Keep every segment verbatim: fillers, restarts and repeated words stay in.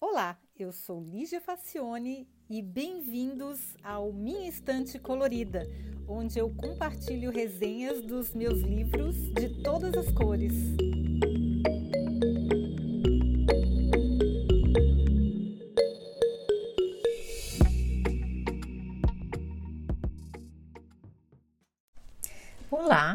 Olá, eu sou Lígia Facione e bem-vindos ao Minha Estante Colorida, onde eu compartilho resenhas dos meus livros de todas as cores. Olá!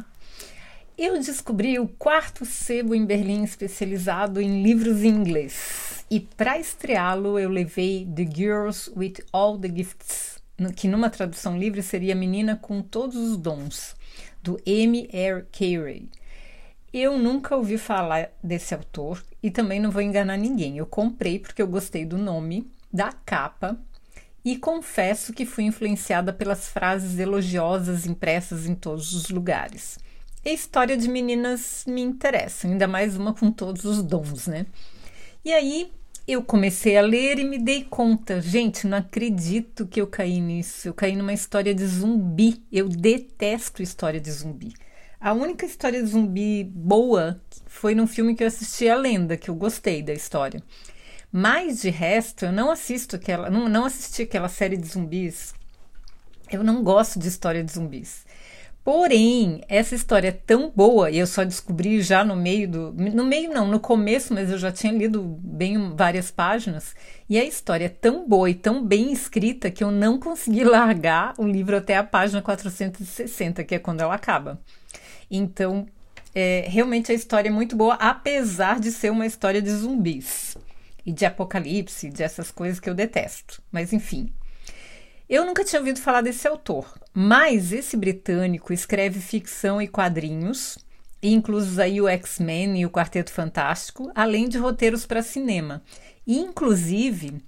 Eu descobri o quarto sebo em Berlim especializado em livros em inglês. E para estreá-lo eu levei The Girls with All the Gifts, que numa tradução livre seria Menina com Todos os Dons, do M. R. Carey. Eu nunca ouvi falar desse autor e também não vou enganar ninguém. Eu comprei porque eu gostei do nome, da capa e confesso que fui influenciada pelas frases elogiosas impressas em todos os lugares. A história de meninas me interessa, ainda mais uma com todos os dons, né? E aí eu comecei a ler e me dei conta, gente, não acredito que eu caí nisso. Eu caí numa história de zumbi. Eu detesto história de zumbi. A única história de zumbi boa foi num filme que eu assisti, A Lenda, que eu gostei da história. Mas de resto, eu não assisto aquela, não, não assisti aquela série de zumbis. Eu não gosto de história de zumbis. Porém, essa história é tão boa, e eu só descobri já no meio do... No meio não, no começo, mas eu já tinha lido bem várias páginas, e a história é tão boa e tão bem escrita que eu não consegui largar o livro até a página quatrocentos e sessenta, que é quando ela acaba. Então, é, realmente a história é muito boa, apesar de ser uma história de zumbis, e de apocalipse, de essas coisas que eu detesto. Mas, enfim... Eu nunca tinha ouvido falar desse autor, mas esse britânico escreve ficção e quadrinhos, inclusos aí o X-Men e o Quarteto Fantástico, além de roteiros para cinema. E, inclusive,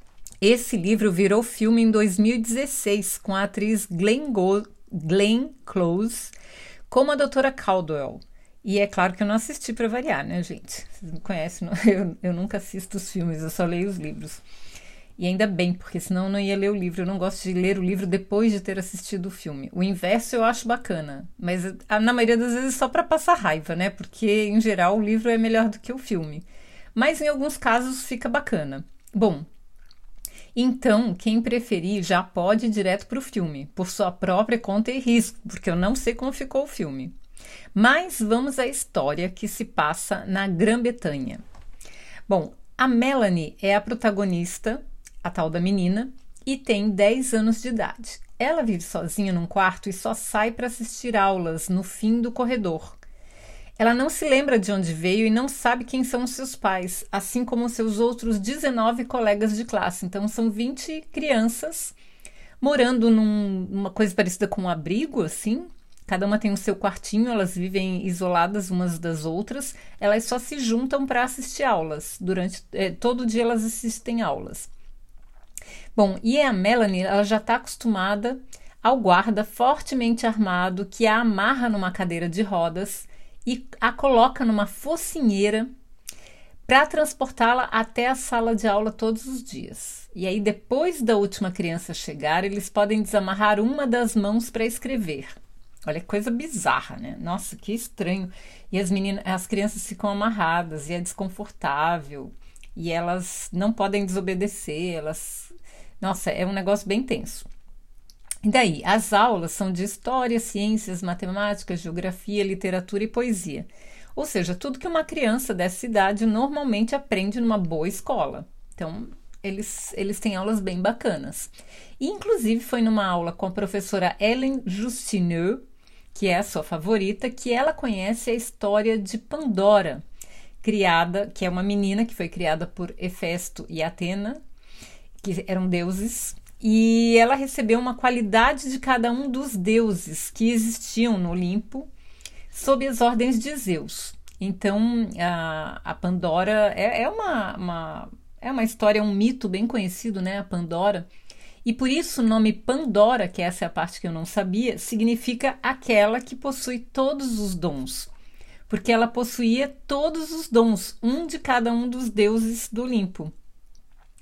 esse livro virou filme em dois mil e dezesseis, com a atriz Glenn, Go- Glenn Close como a doutora Caldwell. E é claro que eu não assisti para variar, né, gente? Vocês me conhecem, não? Eu, eu nunca assisto os filmes, eu só leio os livros. E ainda bem, porque senão eu não ia ler o livro. Eu não gosto de ler o livro depois de ter assistido o filme. O inverso eu acho bacana, mas na maioria das vezes só para passar raiva, né? Porque, em geral, o livro é melhor do que o filme. Mas em alguns casos fica bacana. Bom, então, quem preferir já pode ir direto para o filme, por sua própria conta e risco, porque eu não sei como ficou o filme. Mas vamos à história que se passa na Grã-Bretanha. Bom, a Melanie é a protagonista, a tal da menina, e tem dez anos de idade. Ela vive sozinha num quarto e só sai para assistir aulas no fim do corredor. Ela não se lembra de onde veio e não sabe quem são os seus pais, assim como seus outros dezenove colegas de classe. Então são vinte crianças morando num, numa coisa parecida com um abrigo, assim. Cada uma tem o seu quartinho, elas vivem isoladas umas das outras. Elas só se juntam para assistir aulas. Durante eh, todo dia elas assistem aulas. Bom, e a Melanie, ela já está acostumada ao guarda fortemente armado que a amarra numa cadeira de rodas e a coloca numa focinheira para transportá-la até a sala de aula todos os dias. E aí, depois da última criança chegar, eles podem desamarrar uma das mãos para escrever. Olha que coisa bizarra, né? Nossa, que estranho. E as meninas, as crianças ficam amarradas e é desconfortável. E elas não podem desobedecer, elas... Nossa, é um negócio bem tenso. E daí, as aulas são de história, ciências, matemática, geografia, literatura e poesia. Ou seja, tudo que uma criança dessa idade normalmente aprende numa boa escola. Então, eles, eles têm aulas bem bacanas. E, inclusive, foi numa aula com a professora Ellen Justineux, que é a sua favorita, que ela conhece a história de Pandora, criada, que é uma menina que foi criada por Hefesto e Atena, que eram deuses, e ela recebeu uma qualidade de cada um dos deuses que existiam no Olimpo sob as ordens de Zeus. Então, a, a Pandora é, é, uma, uma, é uma história, um mito bem conhecido, né, a Pandora. E por isso o nome Pandora, que essa é a parte que eu não sabia, significa aquela que possui todos os dons. Porque ela possuía todos os dons, um de cada um dos deuses do Olimpo.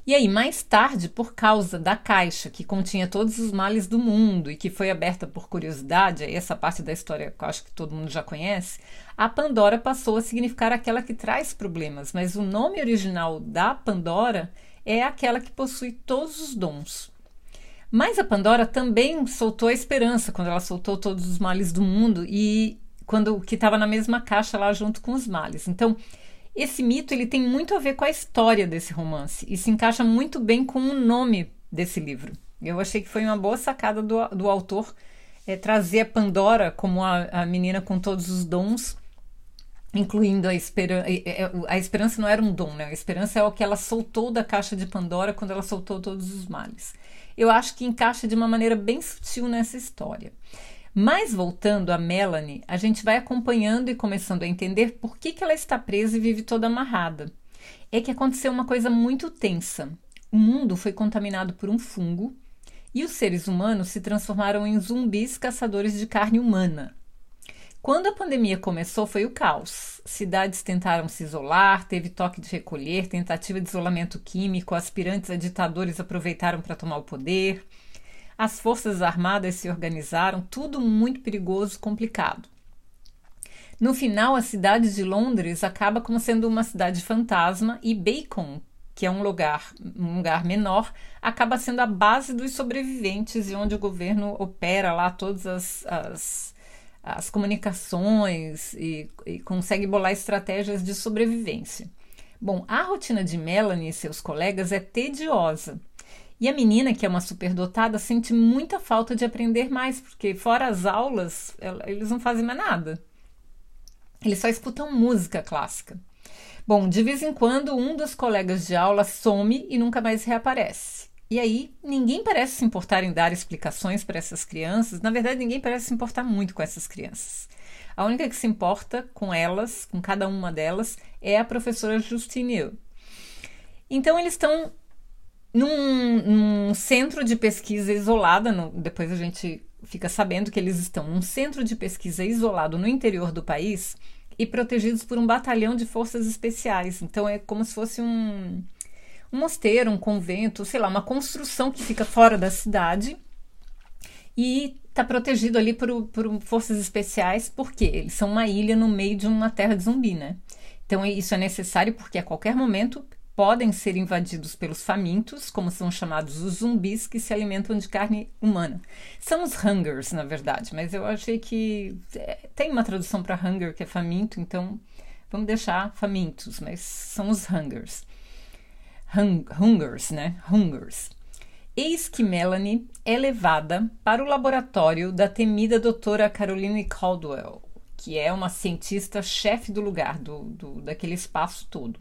E aí, mais tarde, por causa da caixa que continha todos os males do mundo e que foi aberta por curiosidade, aí essa parte da história que eu acho que todo mundo já conhece, a Pandora passou a significar aquela que traz problemas, mas o nome original da Pandora é aquela que possui todos os dons. Mas a Pandora também soltou a esperança quando ela soltou todos os males do mundo e quando que estava na mesma caixa lá junto com os males. Então, esse mito ele tem muito a ver com a história desse romance e se encaixa muito bem com o nome desse livro. Eu achei que foi uma boa sacada do, do autor é, trazer a Pandora como a, a menina com todos os dons, incluindo a esperança. A esperança não era um dom, né? A esperança é o que ela soltou da caixa de Pandora quando ela soltou todos os males. Eu acho que encaixa de uma maneira bem sutil nessa história. Mas voltando a Melanie, a gente vai acompanhando e começando a entender por que, que ela está presa e vive toda amarrada. É que aconteceu uma coisa muito tensa. O mundo foi contaminado por um fungo e os seres humanos se transformaram em zumbis caçadores de carne humana. Quando a pandemia começou, foi o caos. Cidades tentaram se isolar, teve toque de recolher, tentativa de isolamento químico, aspirantes a ditadores aproveitaram para tomar o poder. As forças armadas se organizaram, tudo muito perigoso, complicado. No final, a cidade de Londres acaba como sendo uma cidade fantasma e Bacon, que é um lugar, um lugar menor, acaba sendo a base dos sobreviventes e onde o governo opera lá todas as... as as comunicações e, e consegue bolar estratégias de sobrevivência. Bom, a rotina de Melanie e seus colegas é tediosa. E a menina, que é uma superdotada, sente muita falta de aprender mais, porque fora as aulas, eles não fazem mais nada. Eles só escutam música clássica. Bom, de vez em quando, um dos colegas de aula some e nunca mais reaparece. E aí, ninguém parece se importar em dar explicações para essas crianças. Na verdade, ninguém parece se importar muito com essas crianças. A única que se importa com elas, com cada uma delas, é a professora Justine. Então, eles estão num, num centro de pesquisa isolada. No, depois a gente fica sabendo que eles estão num centro de pesquisa isolado no interior do país e protegidos por um batalhão de forças especiais. Então, é como se fosse um... um mosteiro, um convento, sei lá, uma construção que fica fora da cidade e está protegido ali por, por forças especiais, porque eles são uma ilha no meio de uma terra de zumbi, né? Então isso é necessário porque a qualquer momento podem ser invadidos pelos famintos, como são chamados os zumbis que se alimentam de carne humana. São os hungers, na verdade, mas eu achei que é, tem uma tradução para hunger que é faminto, então vamos deixar famintos, mas são os hungers. Hung, hungers, né? Hungers. Eis que Melanie é levada para o laboratório da temida doutora Caroline Caldwell, que é uma cientista-chefe do lugar, do, do, daquele espaço todo.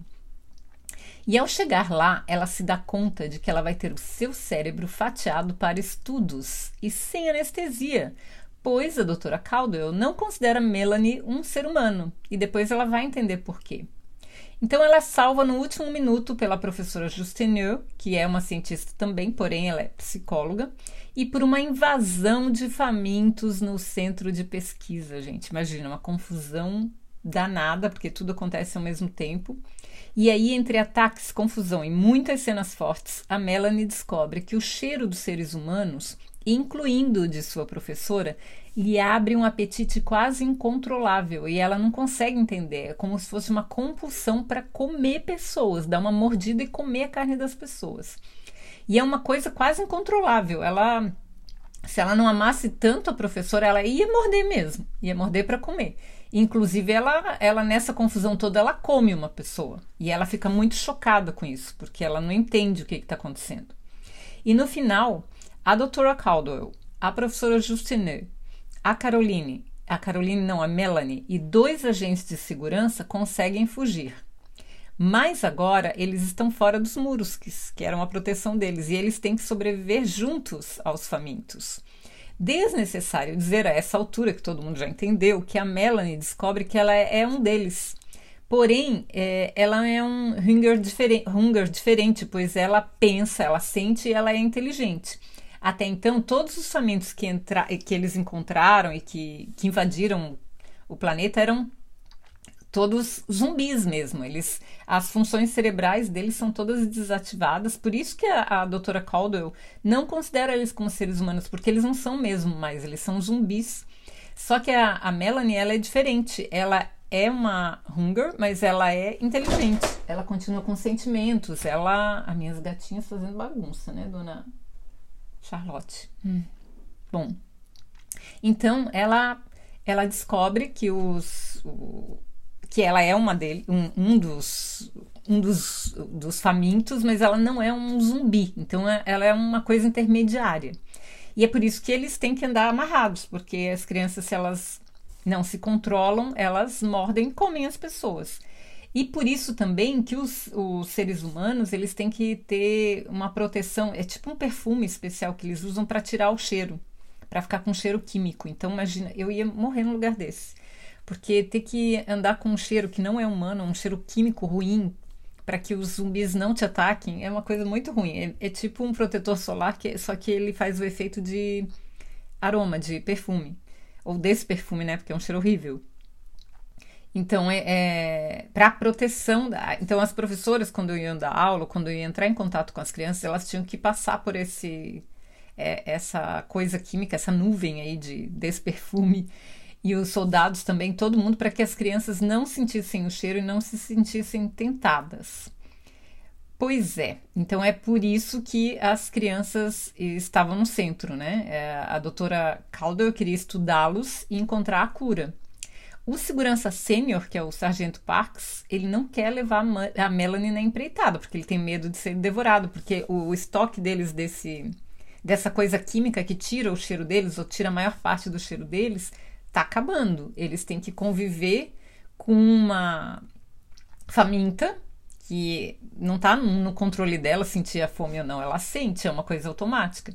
E ao chegar lá, ela se dá conta de que ela vai ter o seu cérebro fatiado para estudos e sem anestesia, pois a doutora Caldwell não considera Melanie um ser humano, e depois ela vai entender por quê. Então ela é salva no último minuto pela professora Justine, que é uma cientista também, porém ela é psicóloga, e por uma invasão de famintos no centro de pesquisa, gente. Imagina, uma confusão danada, porque tudo acontece ao mesmo tempo. E aí, entre ataques, confusão e muitas cenas fortes, a Melanie descobre que o cheiro dos seres humanos, incluindo o de sua professora, lhe abre um apetite quase incontrolável e ela não consegue entender. É como se fosse uma compulsão para comer pessoas, dar uma mordida e comer a carne das pessoas. E é uma coisa quase incontrolável. Ela, se ela não amasse tanto a professora, ela ia morder mesmo, ia morder para comer. Inclusive, ela, ela nessa confusão toda, ela come uma pessoa. E ela fica muito chocada com isso, porque ela não entende o que está acontecendo. E no final, a doutora Caldwell, a professora Justine, a Caroline, a Caroline não, a Melanie, e dois agentes de segurança conseguem fugir. Mas agora eles estão fora dos muros, que, que eram a proteção deles, e eles têm que sobreviver juntos aos famintos. Desnecessário dizer a essa altura, que todo mundo já entendeu, que a Melanie descobre que ela é, é um deles. Porém, é, ela é um hunger, diferen, hunger diferente, pois ela pensa, ela sente e ela é inteligente. Até então, todos os famintos que, entra, que eles encontraram e que, que invadiram o planeta eram todos zumbis mesmo. Eles, as funções cerebrais deles são todas desativadas, por isso que a, a doutora Caldwell não considera eles como seres humanos, porque eles não são mesmo mais, eles são zumbis. Só que a, a Melanie, ela é diferente, ela é uma Hunger, mas ela é inteligente, ela continua com sentimentos, ela... As minhas gatinhas fazendo bagunça, né, dona Charlotte? Hum. Bom, então ela, ela descobre que os... O, que ela é uma dele, um, um, dos, um dos, dos famintos, mas ela não é um zumbi, então ela é uma coisa intermediária. E é por isso que eles têm que andar amarrados, porque as crianças, se elas não se controlam, elas mordem e comem as pessoas. E por isso também que os, os seres humanos, eles têm que ter uma proteção, é tipo um perfume especial que eles usam para tirar o cheiro, para ficar com cheiro químico. Então imagina, eu ia morrer num lugar desse. Porque ter que andar com um cheiro que não é humano, um cheiro químico ruim, para que os zumbis não te ataquem, é uma coisa muito ruim. É, é tipo um protetor solar, que, só que ele faz o efeito de aroma, de perfume. Ou desse perfume, né? Porque é um cheiro horrível. Então, é, é para proteção... Da, então, as professoras, quando eu ia dar aula, quando eu ia entrar em contato com as crianças, elas tinham que passar por esse, é, essa coisa química, essa nuvem aí de, desse perfume. E os soldados também, todo mundo, para que as crianças não sentissem o cheiro e não se sentissem tentadas. Pois é, então é por isso que as crianças estavam no centro, né? É, a doutora Caldwell queria estudá-los e encontrar a cura. O segurança sênior, que é o sargento Parks, ele não quer levar a Melanie na empreitada, porque ele tem medo de ser devorado, porque o estoque deles, desse, dessa coisa química que tira o cheiro deles, ou tira a maior parte do cheiro deles, tá acabando. Eles têm que conviver com uma faminta que não tá no controle dela sentir a fome ou não, ela sente, é uma coisa automática.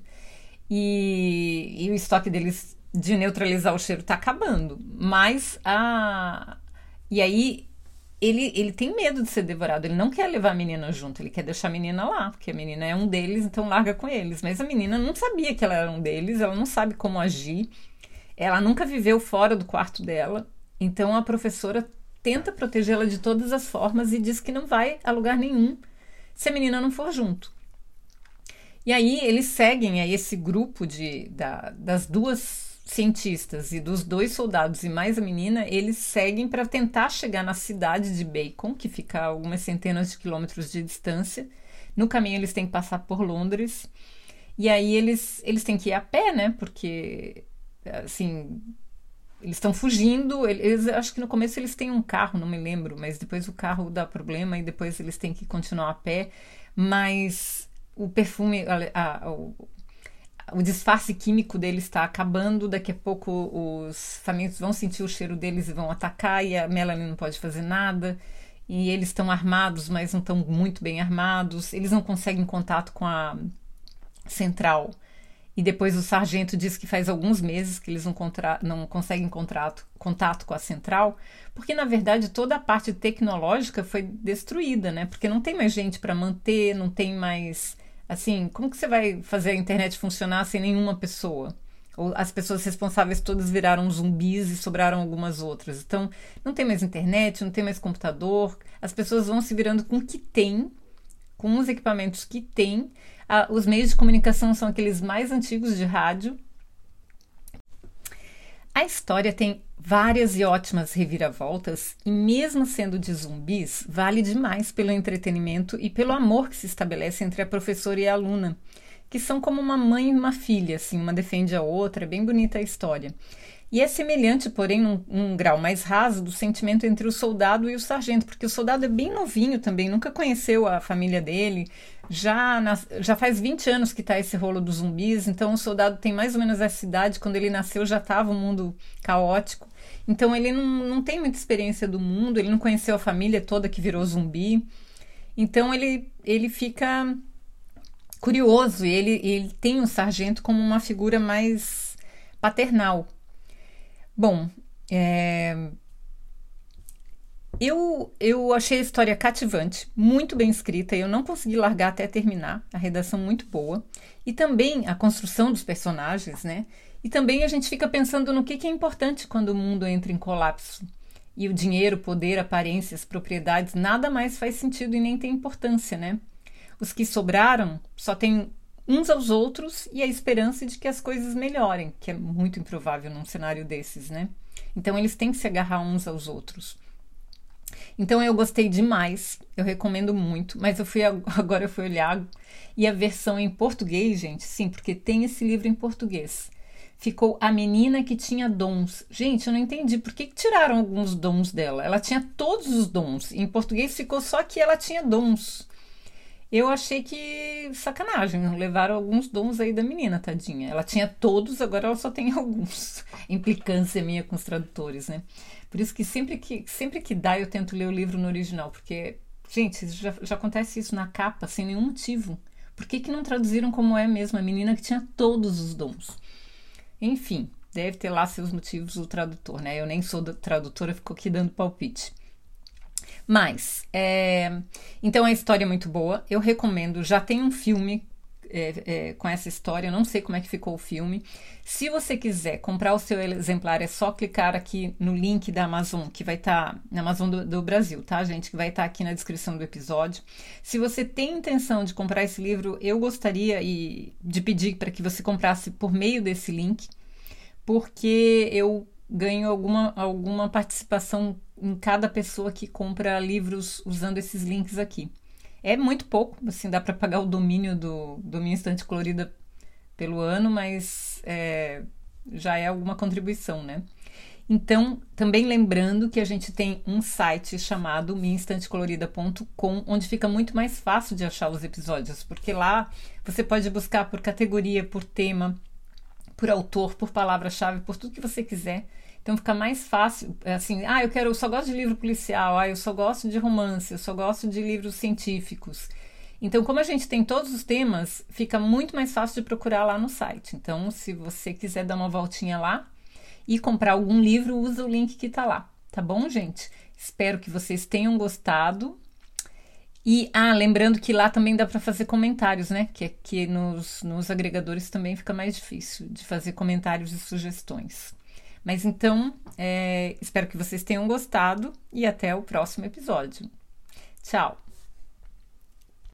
E, e o estoque deles de neutralizar o cheiro tá acabando. Mas a... E aí ele, ele tem medo de ser devorado, ele não quer levar a menina junto, ele quer deixar a menina lá, porque a menina é um deles, então larga com eles. Mas a menina não sabia que ela era um deles, ela não sabe como agir. Ela nunca viveu fora do quarto dela, então a professora tenta protegê-la de todas as formas e diz que não vai a lugar nenhum se a menina não for junto. E aí eles seguem aí esse grupo de, da, das duas cientistas e dos dois soldados e mais a menina, eles seguem para tentar chegar na cidade de Bacon, que fica a algumas centenas de quilômetros de distância. No caminho eles têm que passar por Londres, e aí eles, eles têm que ir a pé, né, porque... assim, eles estão fugindo, eles, acho que no começo eles têm um carro, não me lembro, mas depois o carro dá problema e depois eles têm que continuar a pé, mas o perfume, a, a, o, o disfarce químico deles está acabando, daqui a pouco os famintos vão sentir o cheiro deles e vão atacar, e a Melanie não pode fazer nada, e eles estão armados, mas não estão muito bem armados, eles não conseguem contato com a central. E depois o sargento diz que faz alguns meses que eles não, contra... não conseguem contrato, contato com a central, porque na verdade toda a parte tecnológica foi destruída, né? Porque não tem mais gente para manter, não tem mais... Assim, como que você vai fazer a internet funcionar sem nenhuma pessoa? Ou as pessoas responsáveis todas viraram zumbis e sobraram algumas outras. Então, não tem mais internet, não tem mais computador, as pessoas vão se virando com o que tem, com os equipamentos que tem. Ah, os meios de comunicação são aqueles mais antigos de rádio. A história tem várias e ótimas reviravoltas e mesmo sendo de zumbis, vale demais pelo entretenimento e pelo amor que se estabelece entre a professora e a aluna, que são como uma mãe e uma filha, assim, uma defende a outra, é bem bonita a história. E é semelhante, porém, num, num grau mais raso, do sentimento entre o soldado e o sargento, porque o soldado é bem novinho também, nunca conheceu a família dele, já, nas, já faz vinte anos que está esse rolo dos zumbis, então o soldado tem mais ou menos essa idade, quando ele nasceu já estava um mundo caótico, então ele não, não tem muita experiência do mundo, ele não conheceu a família toda que virou zumbi, então ele, ele fica curioso, e ele, ele tem o sargento como uma figura mais paternal. Bom, é... eu, eu achei a história cativante, muito bem escrita, eu não consegui largar até terminar, a redação muito boa, e também a construção dos personagens, né? E também a gente fica pensando no que, que é importante quando o mundo entra em colapso. e o dinheiro, poder, aparências, propriedades, nada mais faz sentido e nem tem importância, né? Os que sobraram só têm uns aos outros e a esperança de que as coisas melhorem, que é muito improvável num cenário desses, né? Então eles têm que se agarrar uns aos outros. Então eu gostei demais, eu recomendo muito, mas eu fui agora eu fui olhar e a versão em português, gente, sim, porque tem esse livro em português. Ficou A Menina que Tinha Dons. Gente, eu não entendi por que tiraram alguns dons dela. Ela tinha todos os dons. Em português ficou só que ela tinha dons. Eu achei que sacanagem, levaram alguns dons aí da menina, tadinha. Ela tinha todos, agora ela só tem alguns. Implicância minha com os tradutores, né? Por isso que sempre que, sempre que dá eu tento ler o livro no original, porque, gente, já, já acontece isso na capa, sem nenhum motivo. Por que que não traduziram como é mesmo a menina que tinha todos os dons? Enfim, deve ter lá seus motivos o tradutor, né? Eu nem sou tradutora, fico aqui dando palpite. Mas, é, então a história é muito boa, eu recomendo, já tem um filme é, é, com essa história, eu não sei como é que ficou o filme. Se você quiser comprar o seu exemplar, é só clicar aqui no link da Amazon, que vai estar, tá, na Amazon do, do Brasil, tá, gente? Que vai estar tá aqui na descrição do episódio. Se você tem intenção de comprar esse livro, eu gostaria e, de pedir para que você comprasse por meio desse link, porque eu ganho alguma, alguma participação em cada pessoa que compra livros usando esses links aqui. É muito pouco, assim, dá para pagar o domínio do, do Minha Estante Colorida pelo ano, mas é, já é alguma contribuição, né? Então, também lembrando que a gente tem um site chamado minha estante colorida ponto com, onde fica muito mais fácil de achar os episódios, porque lá você pode buscar por categoria, por tema, por autor, por palavra-chave, por tudo que você quiser. Então fica mais fácil, assim, ah, eu quero, eu só gosto de livro policial, ah, eu só gosto de romance, eu só gosto de livros científicos. Então, como a gente tem todos os temas, fica muito mais fácil de procurar lá no site. Então, se você quiser dar uma voltinha lá e comprar algum livro, usa o link que tá lá, tá bom, gente? Espero que vocês tenham gostado. E, ah, lembrando que lá também dá para fazer comentários, né? Que aqui nos, nos agregadores também fica mais difícil de fazer comentários e sugestões. Mas então, é, espero que vocês tenham gostado e até o próximo episódio. Tchau!